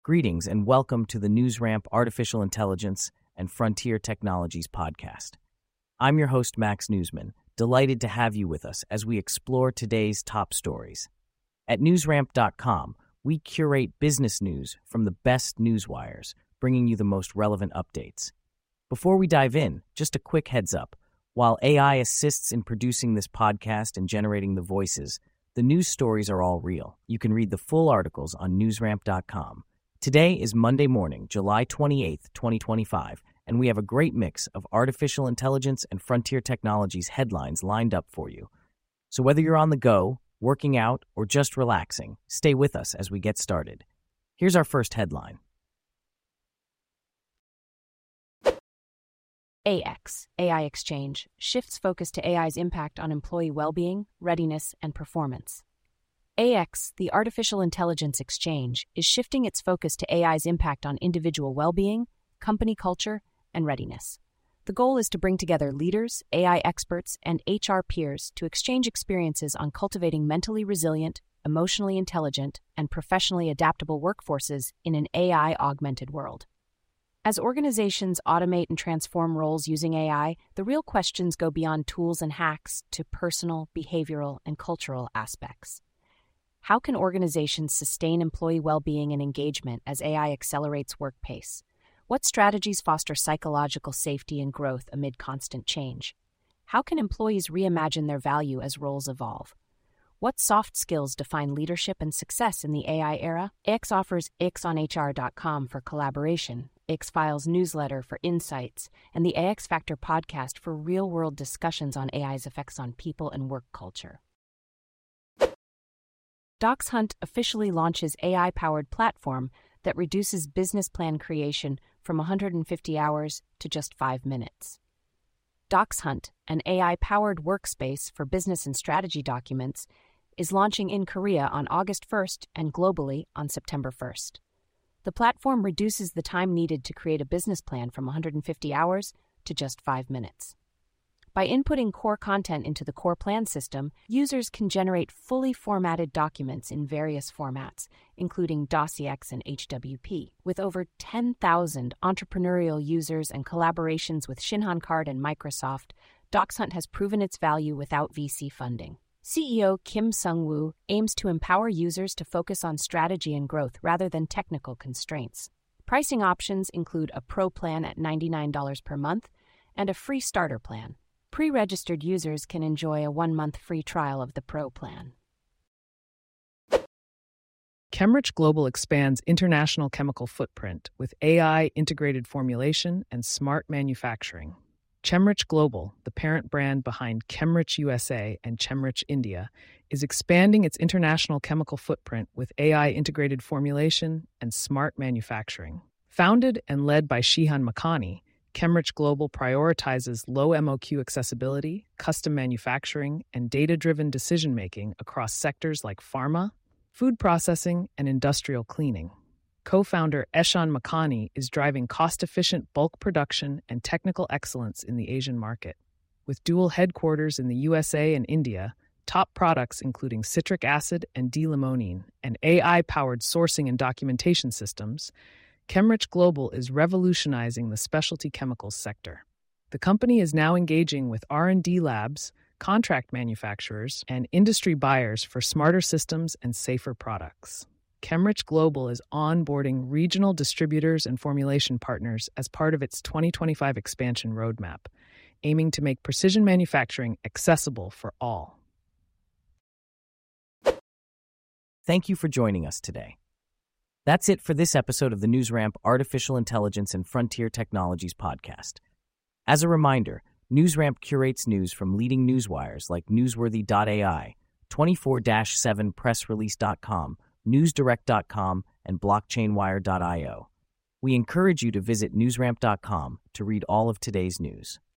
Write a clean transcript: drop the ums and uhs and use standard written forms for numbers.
Greetings and welcome to the NewsRamp Artificial Intelligence and Frontier Technologies podcast. I'm your host, Max Newsman, delighted to have you with us as we explore today's top stories. At newsramp.com, we curate business news from the best newswires, bringing you the most relevant updates. Before we dive in, just a quick heads up. While AI assists in producing this podcast and generating the voices, the news stories are all real. You can read the full articles on newsramp.com. Today is Monday morning, July 28th, 2025, and we have a great mix of artificial intelligence and frontier technologies headlines lined up for you. So whether you're on the go, working out, or just relaxing, stay with us as we get started. Here's our first headline. AX, AI Exchange, shifts focus to AI's impact on employee well-being, readiness, and performance. AX, the Artificial Intelligence Exchange, is shifting its focus to AI's impact on individual well-being, company culture, and readiness. The goal is to bring together leaders, AI experts, and HR peers to exchange experiences on cultivating mentally resilient, emotionally intelligent, and professionally adaptable workforces in an AI-augmented world. As organizations automate and transform roles using AI, the real questions go beyond tools and hacks to personal, behavioral, and cultural aspects. How can organizations sustain employee well-being and engagement as AI accelerates work pace? What strategies foster psychological safety and growth amid constant change? How can employees reimagine their value as roles evolve? What soft skills define leadership and success in the AI era? AX offers AXonHR.com for collaboration, X-Files newsletter for insights, and the AX Factor podcast for real-world discussions on AI's effects on people and work culture. DocsHunt officially launches AI-powered platform that reduces business plan creation from 150 hours to just 5 minutes. DocsHunt, an AI-powered workspace for business and strategy documents, is launching in Korea on August 1st and globally on September 1st. The platform reduces the time needed to create a business plan from 150 hours to just 5 minutes. By inputting core content into the core plan system, users can generate fully formatted documents in various formats, including DOSIX and HWP. With over 10,000 entrepreneurial users and collaborations with Shinhan Card and Microsoft, DocsHunt has proven its value without VC funding. CEO Kim Sung-woo aims to empower users to focus on strategy and growth rather than technical constraints. Pricing options include a Pro plan at $99 per month and a free starter plan. Pre-registered users can enjoy a 1-month free trial of the Pro plan. Chemrich Global expands international chemical footprint with AI-integrated formulation and smart manufacturing. Chemrich Global, the parent brand behind Chemrich USA and Chemrich India, is expanding its international chemical footprint with AI-integrated formulation and smart manufacturing. Founded and led by Shihan Makhani, Chemrich Global prioritizes low MOQ accessibility, custom manufacturing, and data-driven decision-making across sectors like pharma, food processing, and industrial cleaning. Co-founder Eshan Makhani is driving cost-efficient bulk production and technical excellence in the Asian market. With dual headquarters in the USA and India, top products including citric acid and D-limonene, and AI-powered sourcing and documentation systems, Chemrich Global is revolutionizing the specialty chemicals sector. The company is now engaging with R&D labs, contract manufacturers, and industry buyers for smarter systems and safer products. Chemrich Global is onboarding regional distributors and formulation partners as part of its 2025 expansion roadmap, aiming to make precision manufacturing accessible for all. Thank you for joining us today. That's it for this episode of the NewsRamp Artificial Intelligence and Frontier Technologies podcast. As a reminder, NewsRamp curates news from leading newswires like Newsworthy.ai, 24-7pressrelease.com, newsdirect.com, and blockchainwire.io. We encourage you to visit newsramp.com to read all of today's news.